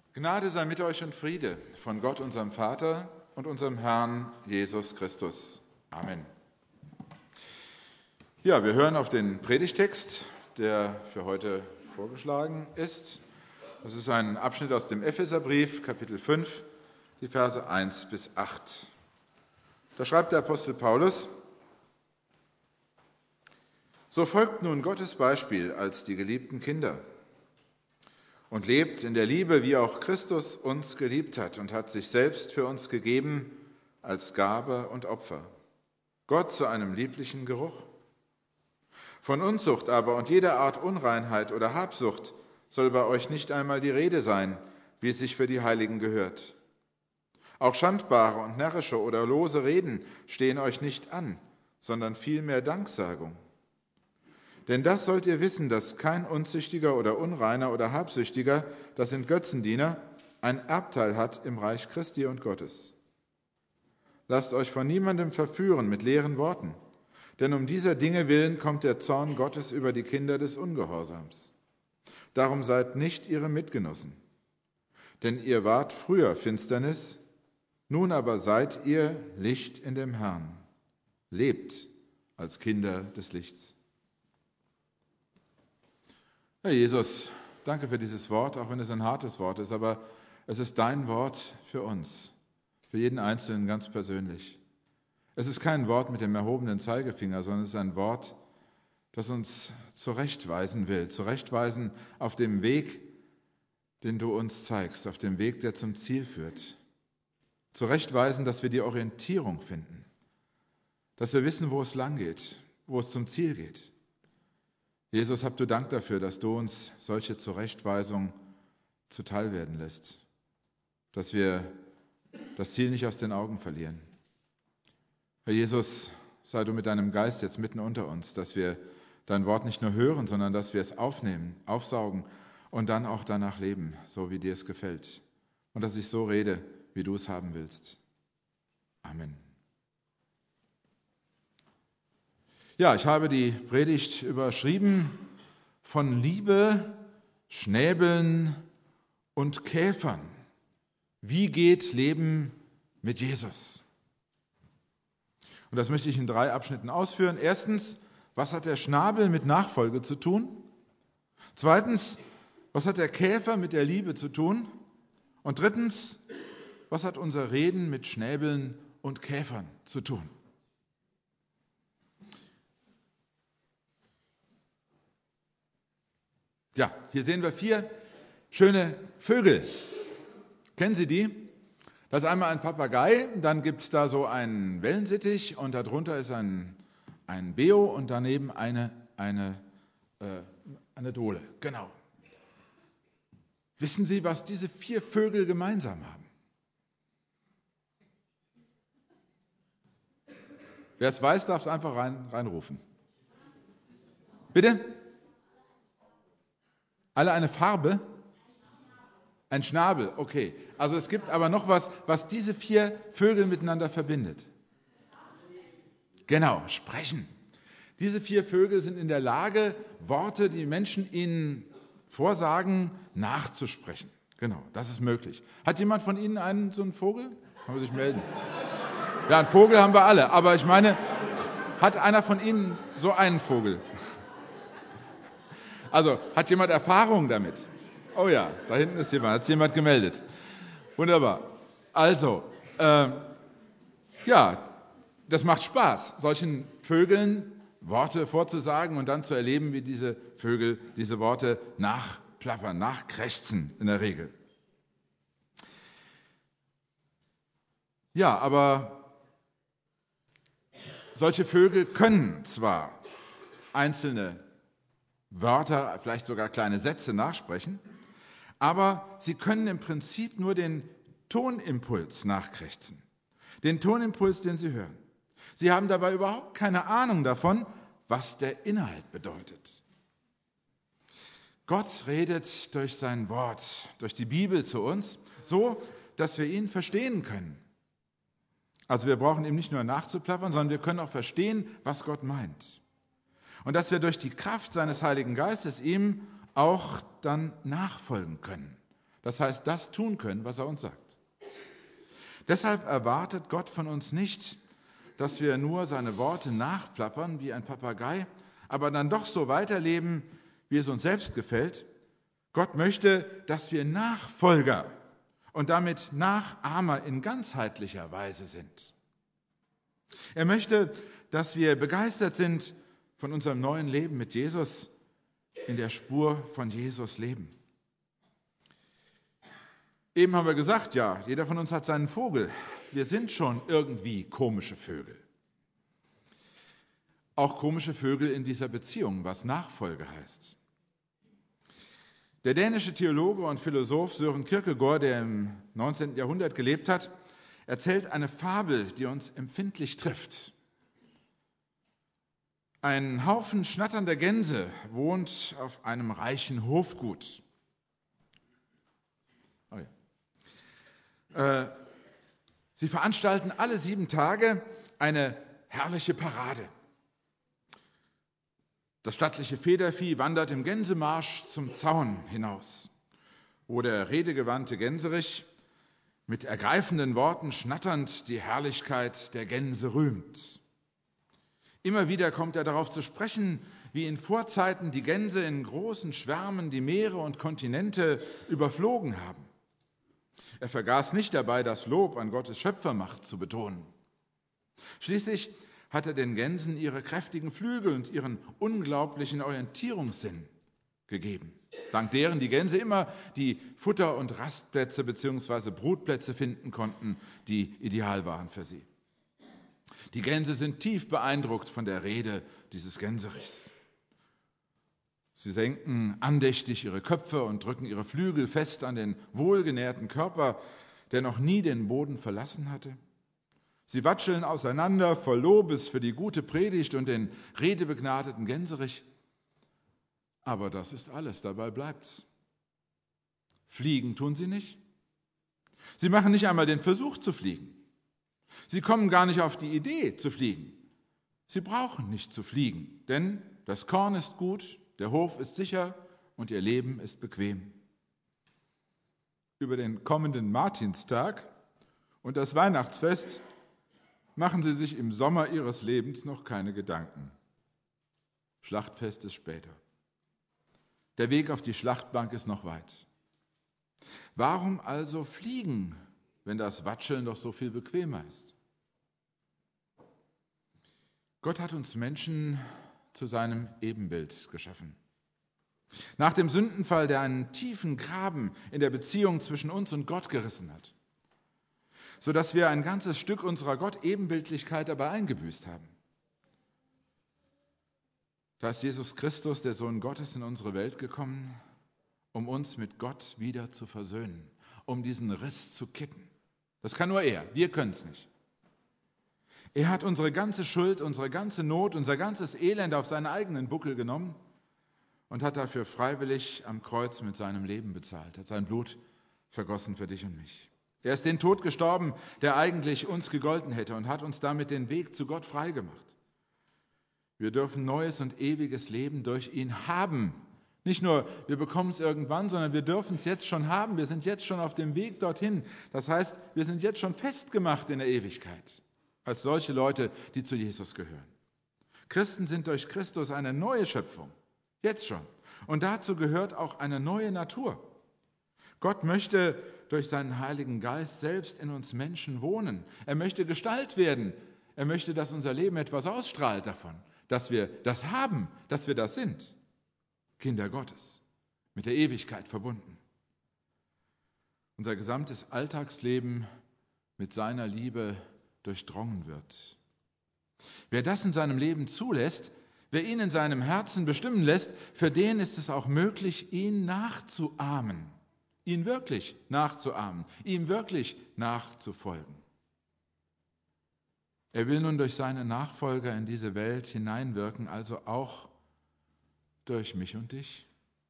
Gnade sei mit euch und Friede von Gott, unserem Vater und unserem Herrn Jesus Christus. Amen. Ja, wir hören auf den Predigtext, der für heute vorgeschlagen ist. Das ist ein Abschnitt aus dem Epheserbrief, Kapitel 5, die Verse 1 bis 8. Da schreibt der Apostel Paulus: So folgt nun Gottes Beispiel als die geliebten Kinder und lebt in der Liebe, wie auch Christus uns geliebt hat und hat sich selbst für uns gegeben als Gabe und Opfer, Gott zu einem lieblichen Geruch. Von Unzucht aber und jeder Art Unreinheit oder Habsucht soll bei euch nicht einmal die Rede sein, wie es sich für die Heiligen gehört. Auch schandbare und närrische oder lose Reden stehen euch nicht an, sondern vielmehr Danksagung. Denn das sollt ihr wissen, dass kein Unzüchtiger oder Unreiner oder Habsüchtiger, das sind Götzendiener, ein Erbteil hat im Reich Christi und Gottes. Lasst euch von niemandem verführen mit leeren Worten, denn um dieser Dinge willen kommt der Zorn Gottes über die Kinder des Ungehorsams. Darum seid nicht ihre Mitgenossen. Denn ihr wart früher Finsternis, nun aber seid ihr Licht in dem Herrn. Lebt als Kinder des Lichts. Herr Jesus, danke für dieses Wort, auch wenn es ein hartes Wort ist, aber es ist dein Wort für uns, für jeden Einzelnen ganz persönlich. Es ist kein Wort mit dem erhobenen Zeigefinger, sondern es ist ein Wort, das uns zurechtweisen will, zurechtweisen auf dem Weg, den du uns zeigst, auf dem Weg, der zum Ziel führt. Zurechtweisen, dass wir die Orientierung finden, dass wir wissen, wo es lang geht, wo es zum Ziel geht. Jesus, hab du Dank dafür, dass du uns solche Zurechtweisung zuteil werden lässt, dass wir das Ziel nicht aus den Augen verlieren. Herr Jesus, sei du mit deinem Geist jetzt mitten unter uns, dass wir dein Wort nicht nur hören, sondern dass wir es aufnehmen, aufsaugen und dann auch danach leben, so wie dir es gefällt. Und dass ich so rede, wie du es haben willst. Amen. Ja, ich habe die Predigt überschrieben: Von Liebe, Schnäbeln und Käfern. Wie geht Leben mit Jesus? Und das möchte ich in 3 Abschnitten ausführen. Erstens, was hat der Schnabel mit Nachfolge zu tun? Zweitens, was hat der Käfer mit der Liebe zu tun? Und drittens, was hat unser Reden mit Schnäbeln und Käfern zu tun? Ja, hier sehen wir 4 schöne Vögel. Kennen Sie die? Das ist einmal ein Papagei, dann gibt es da so einen Wellensittich und darunter ist ein Beo und daneben eine Dole. Genau. Wissen Sie, was diese 4 Vögel gemeinsam haben? Wer es weiß, darf es einfach reinrufen. Bitte? Alle eine Farbe? Ein Schnabel, okay. Also es gibt aber noch was diese 4 Vögel miteinander verbindet. Genau, sprechen. Diese 4 Vögel sind in der Lage, Worte, die Menschen ihnen vorsagen, nachzusprechen. Genau, das ist möglich. Hat jemand von Ihnen so einen Vogel? Kann man sich melden? Ja, einen Vogel haben wir alle, aber ich meine, hat einer von Ihnen so einen Vogel? Also, hat jemand Erfahrung damit? Oh ja, da hinten ist jemand, hat sich jemand gemeldet. Wunderbar. Also, ja, das macht Spaß, solchen Vögeln Worte vorzusagen und dann zu erleben, wie diese Vögel diese Worte nachplappern, nachkrächzen in der Regel. Ja, aber solche Vögel können zwar einzelne Wörter, vielleicht sogar kleine Sätze nachsprechen, aber sie können im Prinzip nur den Tonimpuls nachkrächzen, den Tonimpuls, den sie hören. Sie haben dabei überhaupt keine Ahnung davon, was der Inhalt bedeutet. Gott redet durch sein Wort, durch die Bibel zu uns, so, dass wir ihn verstehen können. Also wir brauchen ihm nicht nur nachzuplappern, sondern wir können auch verstehen, was Gott meint. Und dass wir durch die Kraft seines Heiligen Geistes ihm auch dann nachfolgen können. Das heißt, das tun können, was er uns sagt. Deshalb erwartet Gott von uns nicht, dass wir nur seine Worte nachplappern wie ein Papagei, aber dann doch so weiterleben, wie es uns selbst gefällt. Gott möchte, dass wir Nachfolger und damit Nachahmer in ganzheitlicher Weise sind. Er möchte, dass wir begeistert sind von unserem neuen Leben mit Jesus, in der Spur von Jesus leben. Eben haben wir gesagt, ja, jeder von uns hat seinen Vogel. Wir sind schon irgendwie komische Vögel. Auch komische Vögel in dieser Beziehung, was Nachfolge heißt. Der dänische Theologe und Philosoph Søren Kierkegaard, der im 19. Jahrhundert gelebt hat, erzählt eine Fabel, die uns empfindlich trifft. Ein Haufen schnatternder Gänse wohnt auf einem reichen Hofgut. Sie veranstalten alle 7 Tage eine herrliche Parade. Das stattliche Federvieh wandert im Gänsemarsch zum Zaun hinaus, wo der redegewandte Gänserich mit ergreifenden Worten schnatternd die Herrlichkeit der Gänse rühmt. Immer wieder kommt er darauf zu sprechen, wie in Vorzeiten die Gänse in großen Schwärmen die Meere und Kontinente überflogen haben. Er vergaß nicht dabei, das Lob an Gottes Schöpfermacht zu betonen. Schließlich hat er den Gänsen ihre kräftigen Flügel und ihren unglaublichen Orientierungssinn gegeben, dank deren die Gänse immer die Futter- und Rastplätze bzw. Brutplätze finden konnten, die ideal waren für sie. Die Gänse sind tief beeindruckt von der Rede dieses Gänserichs. Sie senken andächtig ihre Köpfe und drücken ihre Flügel fest an den wohlgenährten Körper, der noch nie den Boden verlassen hatte. Sie watscheln auseinander voll Lobes für die gute Predigt und den redebegnadeten Gänserich. Aber das ist alles, dabei bleibt's. Fliegen tun sie nicht. Sie machen nicht einmal den Versuch zu fliegen. Sie kommen gar nicht auf die Idee zu fliegen. Sie brauchen nicht zu fliegen, denn das Korn ist gut, der Hof ist sicher und ihr Leben ist bequem. Über den kommenden Martinstag und das Weihnachtsfest machen sie sich im Sommer ihres Lebens noch keine Gedanken. Schlachtfest ist später. Der Weg auf die Schlachtbank ist noch weit. Warum also fliegen, wenn das Watscheln doch so viel bequemer ist? Gott hat uns Menschen zu seinem Ebenbild geschaffen. Nach dem Sündenfall, der einen tiefen Graben in der Beziehung zwischen uns und Gott gerissen hat, sodass wir ein ganzes Stück unserer Gott-Ebenbildlichkeit dabei eingebüßt haben. Da ist Jesus Christus, der Sohn Gottes, in unsere Welt gekommen, um uns mit Gott wieder zu versöhnen, um diesen Riss zu kitten. Das kann nur er, wir können es nicht. Er hat unsere ganze Schuld, unsere ganze Not, unser ganzes Elend auf seinen eigenen Buckel genommen und hat dafür freiwillig am Kreuz mit seinem Leben bezahlt, hat sein Blut vergossen für dich und mich. Er ist den Tod gestorben, der eigentlich uns gegolten hätte und hat uns damit den Weg zu Gott freigemacht. Wir dürfen neues und ewiges Leben durch ihn haben. Nicht nur, wir bekommen es irgendwann, sondern wir dürfen es jetzt schon haben. Wir sind jetzt schon auf dem Weg dorthin. Das heißt, wir sind jetzt schon festgemacht in der Ewigkeit, als solche Leute, die zu Jesus gehören. Christen sind durch Christus eine neue Schöpfung, jetzt schon. Und dazu gehört auch eine neue Natur. Gott möchte durch seinen Heiligen Geist selbst in uns Menschen wohnen. Er möchte Gestalt werden. Er möchte, dass unser Leben etwas ausstrahlt davon, dass wir das haben, dass wir das sind. Kinder Gottes, mit der Ewigkeit verbunden. Unser gesamtes Alltagsleben mit seiner Liebe durchdrungen wird. Wer das in seinem Leben zulässt, wer ihn in seinem Herzen bestimmen lässt, für den ist es auch möglich, ihn nachzuahmen, ihn wirklich nachzuahmen, ihm wirklich nachzufolgen. Er will nun durch seine Nachfolger in diese Welt hineinwirken, also auch durch mich und dich.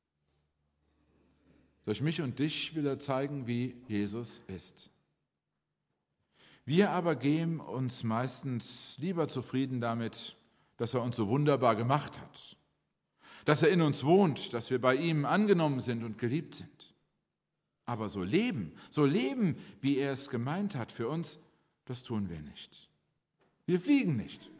Durch mich und dich will er zeigen, wie Jesus ist. Wir aber geben uns meistens lieber zufrieden damit, dass er uns so wunderbar gemacht hat, dass er in uns wohnt, dass wir bei ihm angenommen sind und geliebt sind. Aber so leben, wie er es gemeint hat für uns, das tun wir nicht. Wir fliegen nicht.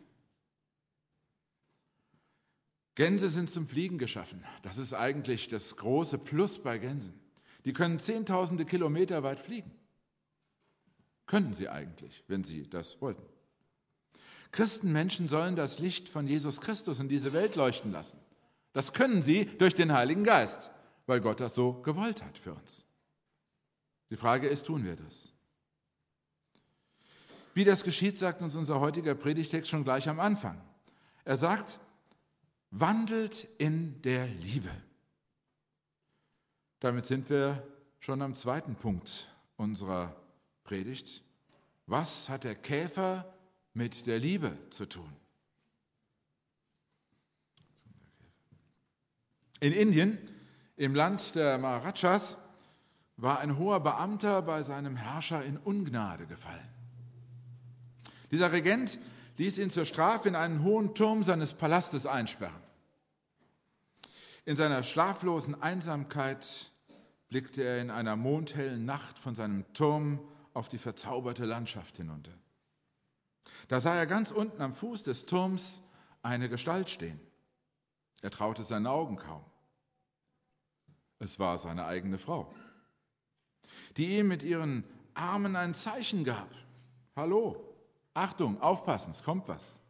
Gänse sind zum Fliegen geschaffen. Das ist eigentlich das große Plus bei Gänsen. Die können Zehntausende Kilometer weit fliegen. Könnten sie eigentlich, wenn sie das wollten. Christenmenschen sollen das Licht von Jesus Christus in diese Welt leuchten lassen. Das können sie durch den Heiligen Geist, weil Gott das so gewollt hat für uns. Die Frage ist, tun wir das? Wie das geschieht, sagt uns unser heutiger Predigtext schon gleich am Anfang. Er sagt, wandelt in der Liebe. Damit sind wir schon am zweiten Punkt unserer Predigt. Was hat der Käfer mit der Liebe zu tun? In Indien, im Land der Maharajas, war ein hoher Beamter bei seinem Herrscher in Ungnade gefallen. Dieser Regent ließ ihn zur Strafe in einen hohen Turm seines Palastes einsperren. In seiner schlaflosen Einsamkeit blickte er in einer mondhellen Nacht von seinem Turm auf die verzauberte Landschaft hinunter. Da sah er ganz unten am Fuß des Turms eine Gestalt stehen. Er traute seinen Augen kaum. Es war seine eigene Frau, die ihm mit ihren Armen ein Zeichen gab. Hallo, Achtung, aufpassen, es kommt was.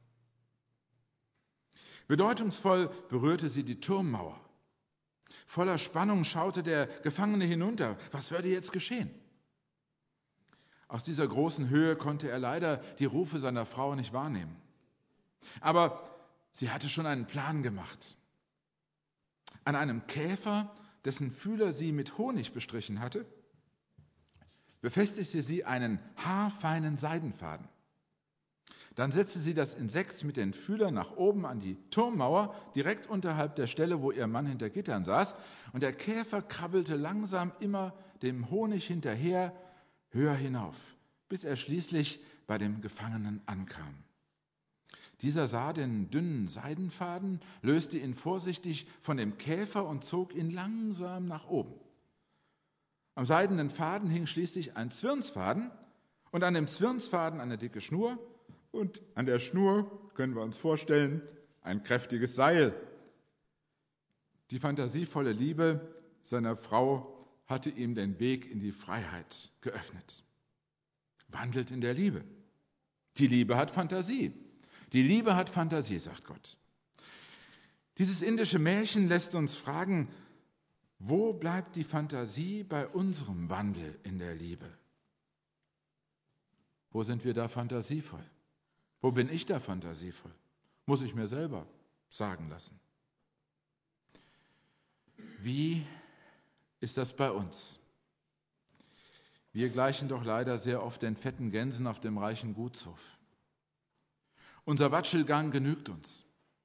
Bedeutungsvoll berührte sie die Turmmauer. Voller Spannung schaute der Gefangene hinunter. Was würde jetzt geschehen? Aus dieser großen Höhe konnte er leider die Rufe seiner Frau nicht wahrnehmen. Aber sie hatte schon einen Plan gemacht. An einem Käfer, dessen Fühler sie mit Honig bestrichen hatte, befestigte sie einen haarfeinen Seidenfaden. Dann setzte sie das Insekt mit den Fühlern nach oben an die Turmmauer, direkt unterhalb der Stelle, wo ihr Mann hinter Gittern saß. Und der Käfer krabbelte langsam immer dem Honig hinterher, höher hinauf, bis er schließlich bei dem Gefangenen ankam. Dieser sah den dünnen Seidenfaden, löste ihn vorsichtig von dem Käfer und zog ihn langsam nach oben. Am seidenen Faden hing schließlich ein Zwirnsfaden und an dem Zwirnsfaden eine dicke Schnur und an der Schnur, können wir uns vorstellen, ein kräftiges Seil. Die fantasievolle Liebe seiner Frau hatte ihm den Weg in die Freiheit geöffnet. Wandelt in der Liebe. Die Liebe hat Fantasie. Die Liebe hat Fantasie, sagt Gott. Dieses indische Märchen lässt uns fragen, wo bleibt die Fantasie bei unserem Wandel in der Liebe? Wo sind wir da fantasievoll? Wo bin ich da fantasievoll? Muss ich mir selber sagen lassen. Wie ist das bei uns? Wir gleichen doch leider sehr oft den fetten Gänsen auf dem reichen Gutshof. Unser Watschelgang genügt uns.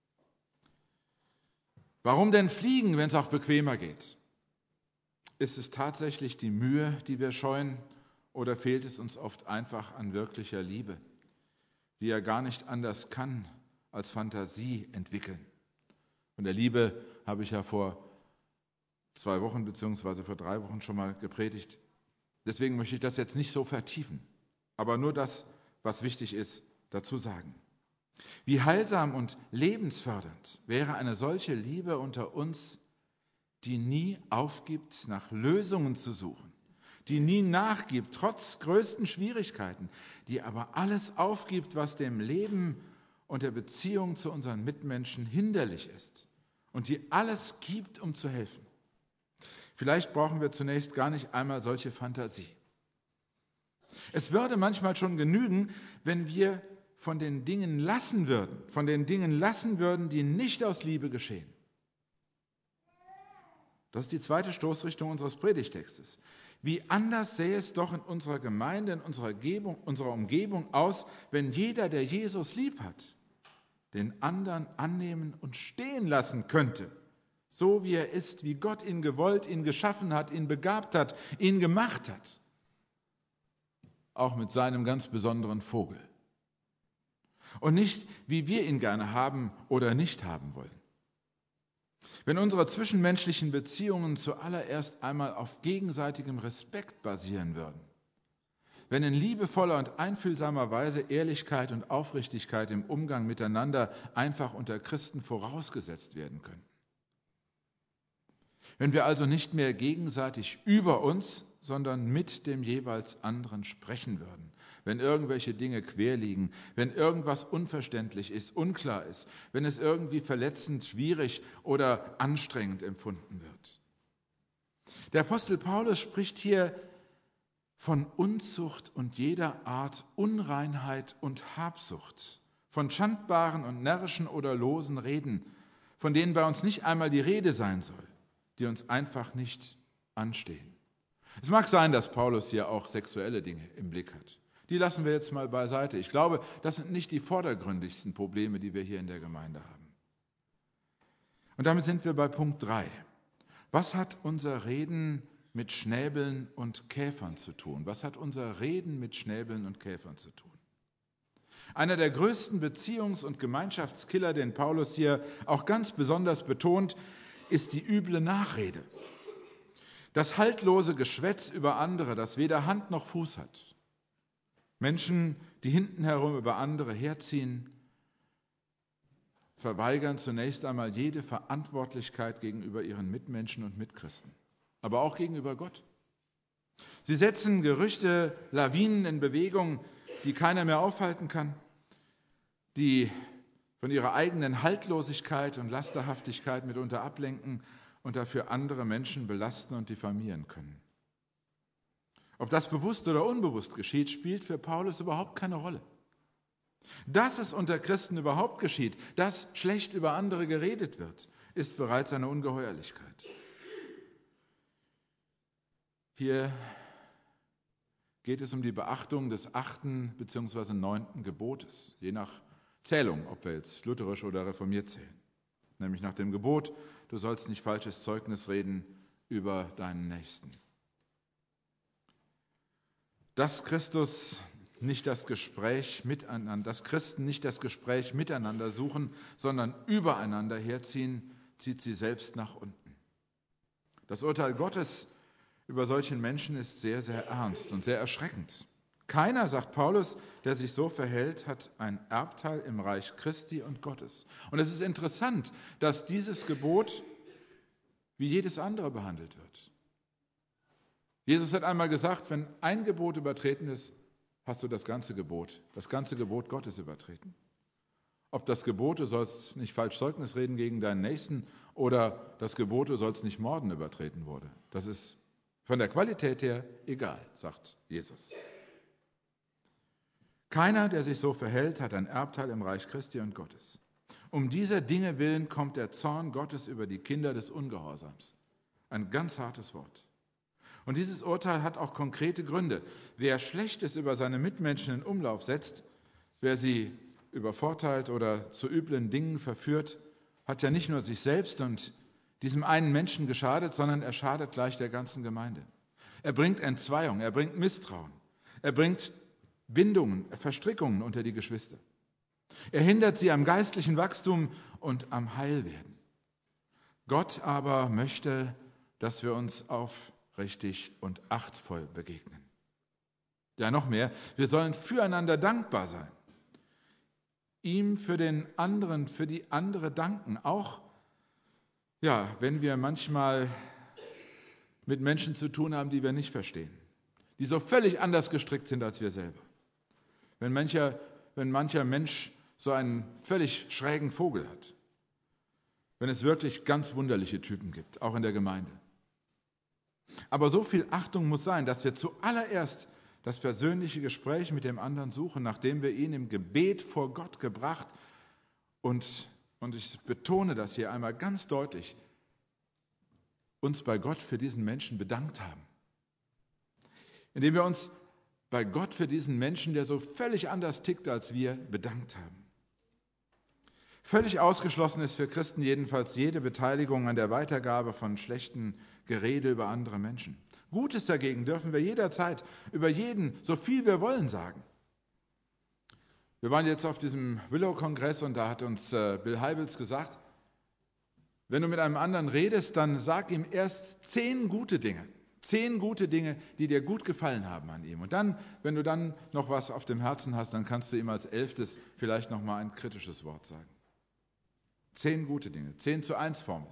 Warum denn fliegen, wenn es auch bequemer geht? Ist es tatsächlich die Mühe, die wir scheuen, oder fehlt es uns oft einfach an wirklicher Liebe, die ja gar nicht anders kann als Fantasie entwickeln? Von der Liebe habe ich ja vor 2 Wochen bzw. vor 3 Wochen schon mal gepredigt. Deswegen möchte ich das jetzt nicht so vertiefen, aber nur das, was wichtig ist, dazu sagen. Wie heilsam und lebensfördernd wäre eine solche Liebe unter uns, die nie aufgibt, nach Lösungen zu suchen, die nie nachgibt, trotz größten Schwierigkeiten, die aber alles aufgibt, was dem Leben und der Beziehung zu unseren Mitmenschen hinderlich ist und die alles gibt, um zu helfen. Vielleicht brauchen wir zunächst gar nicht einmal solche Fantasie. Es würde manchmal schon genügen, wenn wir von den Dingen lassen würden, die nicht aus Liebe geschehen. Das ist die zweite Stoßrichtung unseres Predigtextes. Wie anders sähe es doch in unserer Gemeinde, in unserer Umgebung aus, wenn jeder, der Jesus lieb hat, den anderen annehmen und stehen lassen könnte, so wie er ist, wie Gott ihn gewollt, ihn geschaffen hat, ihn begabt hat, ihn gemacht hat, auch mit seinem ganz besonderen Vogel. Und nicht, wie wir ihn gerne haben oder nicht haben wollen. Wenn unsere zwischenmenschlichen Beziehungen zuallererst einmal auf gegenseitigem Respekt basieren würden, wenn in liebevoller und einfühlsamer Weise Ehrlichkeit und Aufrichtigkeit im Umgang miteinander einfach unter Christen vorausgesetzt werden können. Wenn wir also nicht mehr gegenseitig über uns, sondern mit dem jeweils anderen sprechen würden, wenn irgendwelche Dinge quer liegen, wenn irgendwas unverständlich ist, unklar ist, wenn es irgendwie verletzend, schwierig oder anstrengend empfunden wird. Der Apostel Paulus spricht hier von Unzucht und jeder Art Unreinheit und Habsucht, von schandbaren und närrischen oder losen Reden, von denen bei uns nicht einmal die Rede sein soll, die uns einfach nicht anstehen. Es mag sein, dass Paulus hier auch sexuelle Dinge im Blick hat. Die lassen wir jetzt mal beiseite. Ich glaube, das sind nicht die vordergründigsten Probleme, die wir hier in der Gemeinde haben. Und damit sind wir bei Punkt 3. Was hat unser Reden mit Schnäbeln und Käfern zu tun? Was hat unser Reden mit Schnäbeln und Käfern zu tun? Einer der größten Beziehungs- und Gemeinschaftskiller, den Paulus hier auch ganz besonders betont, ist die üble Nachrede. Das haltlose Geschwätz über andere, das weder Hand noch Fuß hat. Menschen, die hinten herum über andere herziehen, verweigern zunächst einmal jede Verantwortlichkeit gegenüber ihren Mitmenschen und Mitchristen, aber auch gegenüber Gott. Sie setzen Gerüchte, Lawinen in Bewegung, die keiner mehr aufhalten kann, die von ihrer eigenen Haltlosigkeit und Lasterhaftigkeit mitunter ablenken und dafür andere Menschen belasten und diffamieren können. Ob das bewusst oder unbewusst geschieht, spielt für Paulus überhaupt keine Rolle. Dass es unter Christen überhaupt geschieht, dass schlecht über andere geredet wird, ist bereits eine Ungeheuerlichkeit. Hier geht es um die Beachtung des 8. bzw. 9. Gebotes, je nach Zählung, ob wir jetzt lutherisch oder reformiert zählen. Nämlich nach dem Gebot, du sollst nicht falsches Zeugnis reden über deinen Nächsten. Dass Christen nicht das Gespräch miteinander suchen, sondern übereinander herziehen, zieht sie selbst nach unten. Das Urteil Gottes über solchen Menschen ist sehr, sehr ernst und sehr erschreckend. Keiner, sagt Paulus, der sich so verhält, hat ein Erbteil im Reich Christi und Gottes. Und es ist interessant, dass dieses Gebot wie jedes andere behandelt wird. Jesus hat einmal gesagt, wenn ein Gebot übertreten ist, hast du das ganze Gebot Gottes übertreten. Ob das Gebot, du sollst nicht falsch Zeugnis reden gegen deinen Nächsten, oder das Gebot, du sollst nicht morden, übertreten wurde. Das ist von der Qualität her egal, sagt Jesus. Keiner, der sich so verhält, hat ein Erbteil im Reich Christi und Gottes. Um dieser Dinge willen kommt der Zorn Gottes über die Kinder des Ungehorsams. Ein ganz hartes Wort. Und dieses Urteil hat auch konkrete Gründe. Wer Schlechtes über seine Mitmenschen in Umlauf setzt, wer sie übervorteilt oder zu üblen Dingen verführt, hat ja nicht nur sich selbst und diesem einen Menschen geschadet, sondern er schadet gleich der ganzen Gemeinde. Er bringt Entzweiung, er bringt Misstrauen, er bringt Bindungen, Verstrickungen unter die Geschwister. Er hindert sie am geistlichen Wachstum und am Heilwerden. Gott aber möchte, dass wir uns aufrichtig und achtvoll begegnen. Ja, noch mehr, wir sollen füreinander dankbar sein. Ihm für den anderen, für die andere danken, auch wenn wir manchmal mit Menschen zu tun haben, die wir nicht verstehen, die so völlig anders gestrickt sind als wir selber. Wenn mancher Mensch so einen völlig schrägen Vogel hat, wenn es wirklich ganz wunderliche Typen gibt, auch in der Gemeinde. Aber so viel Achtung muss sein, dass wir zuallererst das persönliche Gespräch mit dem anderen suchen, nachdem wir ihn im Gebet vor Gott gebracht und ich betone das hier einmal ganz deutlich, uns bei Gott für diesen Menschen bedankt haben. Indem wir uns bei Gott für diesen Menschen, der so völlig anders tickt als wir, bedankt haben. Völlig ausgeschlossen ist für Christen jedenfalls jede Beteiligung an der Weitergabe von schlechten Gerede über andere Menschen. Gutes dagegen dürfen wir jederzeit über jeden, so viel wir wollen, sagen. Wir waren jetzt auf diesem Willow-Kongress und da hat uns Bill Heibels gesagt, Wenn du mit einem anderen redest, dann sag ihm erst 10 gute Dinge. 10 gute Dinge, die dir gut gefallen haben an ihm. Und dann, wenn du dann noch was auf dem Herzen hast, dann kannst du ihm als 11. vielleicht noch mal ein kritisches Wort sagen. 10 gute Dinge, 10:1 Formel.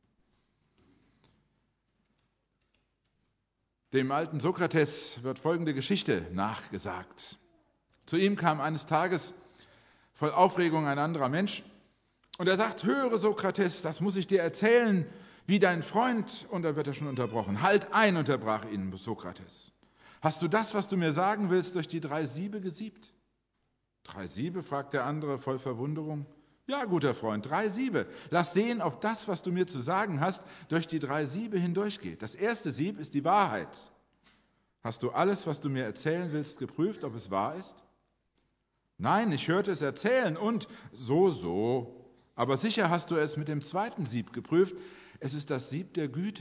Dem alten Sokrates wird folgende Geschichte nachgesagt. Zu ihm kam eines Tages voll Aufregung ein anderer Mensch und er sagt: Höre Sokrates, das muss ich dir erzählen, wie dein Freund, und da wird er schon unterbrochen. Halt ein, unterbrach ihn Sokrates. Hast du das, was du mir sagen willst, durch die 3 Siebe gesiebt? 3 Siebe, fragt der andere voll Verwunderung. Ja, guter Freund, 3 Siebe. Lass sehen, ob das, was du mir zu sagen hast, durch die 3 Siebe hindurchgeht. Das erste Sieb ist die Wahrheit. Hast du alles, was du mir erzählen willst, geprüft, ob es wahr ist? Nein, ich hörte es erzählen und so. Aber sicher hast du es mit dem 2. Sieb geprüft. Es ist das Sieb der Güte.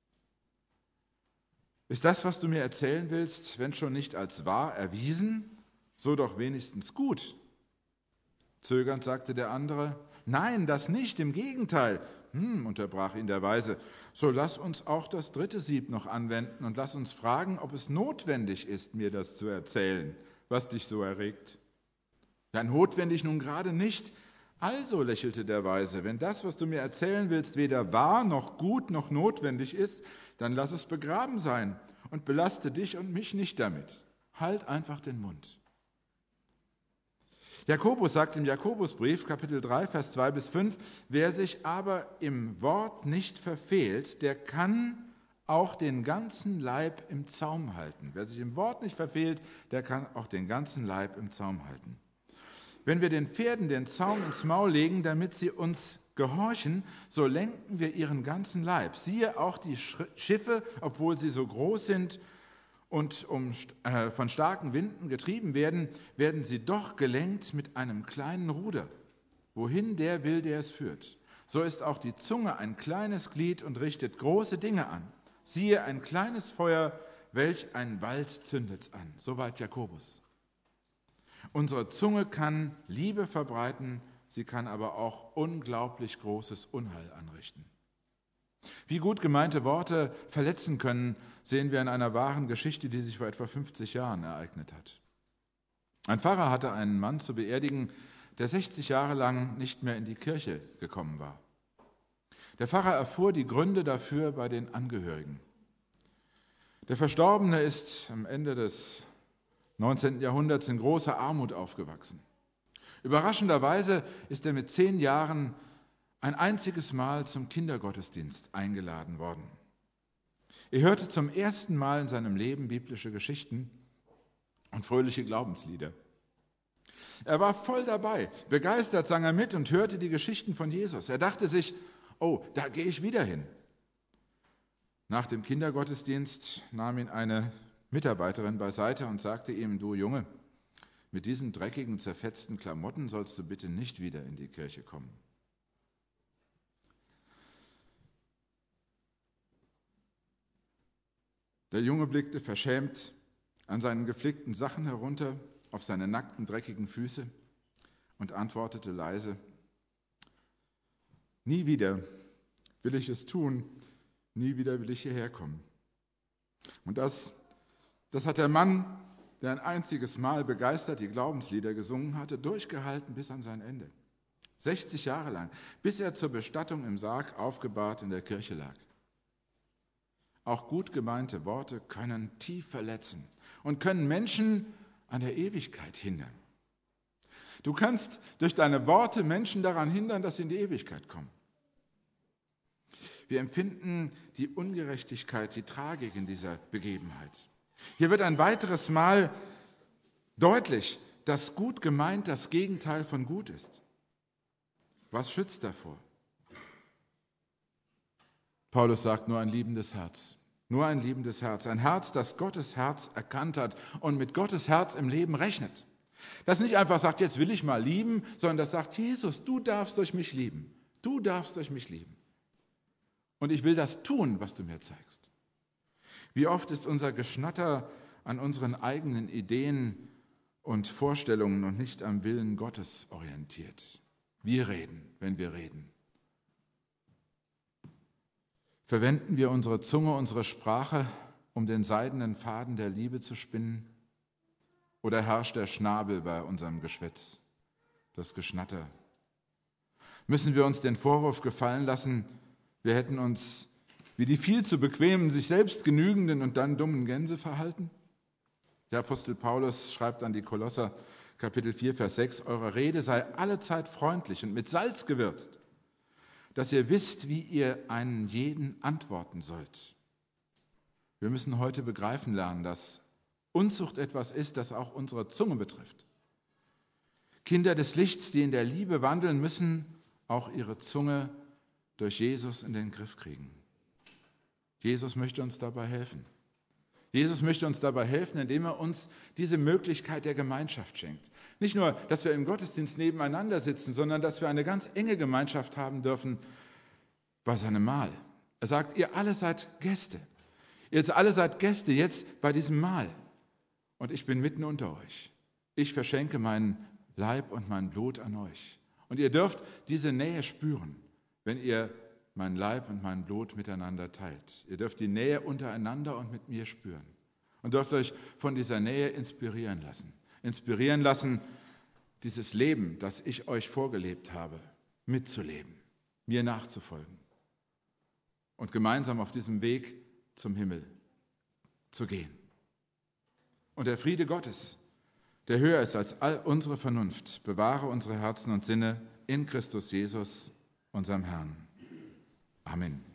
Ist das, was du mir erzählen willst, wenn schon nicht als wahr erwiesen, so doch wenigstens gut? Zögernd sagte der andere: Nein, das nicht, im Gegenteil. Unterbrach ihn der Weise. So lass uns auch das 3. Sieb noch anwenden und lass uns fragen, ob es notwendig ist, mir das zu erzählen, was dich so erregt. Ja, notwendig nun gerade nicht. Also, lächelte der Weise, wenn das, was du mir erzählen willst, weder wahr noch gut noch notwendig ist, dann lass es begraben sein und belaste dich und mich nicht damit. Halt einfach den Mund. Jakobus sagt im Jakobusbrief, Kapitel 3, Vers 2-5, wer sich aber im Wort nicht verfehlt, der kann auch den ganzen Leib im Zaum halten. Wer sich im Wort nicht verfehlt, der kann auch den ganzen Leib im Zaum halten. Wenn wir den Pferden den Zaum ins Maul legen, damit sie uns gehorchen, so lenken wir ihren ganzen Leib. Siehe auch die Schiffe, obwohl sie so groß sind und von starken Winden getrieben werden, werden sie doch gelenkt mit einem kleinen Ruder. Wohin der will, der es führt. So ist auch die Zunge ein kleines Glied und richtet große Dinge an. Siehe, ein kleines Feuer, welch ein Wald zündet's an. Soweit Jakobus. Unsere Zunge kann Liebe verbreiten, sie kann aber auch unglaublich großes Unheil anrichten. Wie gut gemeinte Worte verletzen können, sehen wir in einer wahren Geschichte, die sich vor etwa 50 Jahren ereignet hat. Ein Pfarrer hatte einen Mann zu beerdigen, der 60 Jahre lang nicht mehr in die Kirche gekommen war. Der Pfarrer erfuhr die Gründe dafür bei den Angehörigen. Der Verstorbene ist am Ende des 19. Jahrhunderts in großer Armut aufgewachsen. Überraschenderweise ist er mit 10 Jahren ein einziges Mal zum Kindergottesdienst eingeladen worden. Er hörte zum ersten Mal in seinem Leben biblische Geschichten und fröhliche Glaubenslieder. Er war voll dabei, begeistert sang er mit und hörte die Geschichten von Jesus. Er dachte sich: Oh, da gehe ich wieder hin. Nach dem Kindergottesdienst nahm ihn eine Mitarbeiterin beiseite und sagte ihm: Du Junge, mit diesen dreckigen, zerfetzten Klamotten sollst du bitte nicht wieder in die Kirche kommen. Der Junge blickte verschämt an seinen geflickten Sachen herunter, auf seine nackten, dreckigen Füße und antwortete leise: Nie wieder will ich es tun, nie wieder will ich hierher kommen. Und das hat der Mann, der ein einziges Mal begeistert die Glaubenslieder gesungen hatte, durchgehalten bis an sein Ende. 60 Jahre lang, bis er zur Bestattung im Sarg aufgebahrt in der Kirche lag. Auch gut gemeinte Worte können tief verletzen und können Menschen an der Ewigkeit hindern. Du kannst durch deine Worte Menschen daran hindern, dass sie in die Ewigkeit kommen. Wir empfinden die Ungerechtigkeit, die Tragik in dieser Begebenheit. Hier wird ein weiteres Mal deutlich, dass gut gemeint das Gegenteil von gut ist. Was schützt davor? Paulus sagt: nur ein liebendes Herz. Nur ein liebendes Herz. Ein Herz, das Gottes Herz erkannt hat und mit Gottes Herz im Leben rechnet. Das nicht einfach sagt: jetzt will ich mal lieben, sondern das sagt: Jesus, du darfst durch mich lieben. Du darfst durch mich lieben. Und ich will das tun, was du mir zeigst. Wie oft ist unser Geschnatter an unseren eigenen Ideen und Vorstellungen und nicht am Willen Gottes orientiert. Wir reden, wenn wir reden. Verwenden wir unsere Zunge, unsere Sprache, um den seidenen Faden der Liebe zu spinnen? Oder herrscht der Schnabel bei unserem Geschwätz, das Geschnatter? Müssen wir uns den Vorwurf gefallen lassen, wir hätten uns wie die viel zu bequemen, sich selbst genügenden und dann dummen Gänse verhalten? Der Apostel Paulus schreibt an die Kolosser, Kapitel 4, Vers 6, eure Rede sei allezeit freundlich und mit Salz gewürzt, dass ihr wisst, wie ihr einen jeden antworten sollt. Wir müssen heute begreifen lernen, dass Unzucht etwas ist, das auch unsere Zunge betrifft. Kinder des Lichts, die in der Liebe wandeln, müssen auch ihre Zunge durch Jesus in den Griff kriegen. Jesus möchte uns dabei helfen. Jesus möchte uns dabei helfen, indem er uns diese Möglichkeit der Gemeinschaft schenkt. Nicht nur, dass wir im Gottesdienst nebeneinander sitzen, sondern dass wir eine ganz enge Gemeinschaft haben dürfen bei seinem Mahl. Er sagt, ihr alle seid Gäste. Ihr alle seid Gäste jetzt bei diesem Mahl. Und ich bin mitten unter euch. Ich verschenke meinen Leib und mein Blut an euch. Und ihr dürft diese Nähe spüren, wenn ihr mein Leib und mein Blut miteinander teilt. Ihr dürft die Nähe untereinander und mit mir spüren. Und dürft euch von dieser Nähe inspirieren lassen. Inspirieren lassen, dieses Leben, das ich euch vorgelebt habe, mitzuleben, mir nachzufolgen. Und gemeinsam auf diesem Weg zum Himmel zu gehen. Und der Friede Gottes, der höher ist als all unsere Vernunft, bewahre unsere Herzen und Sinne in Christus Jesus, unserem Herrn. Amen.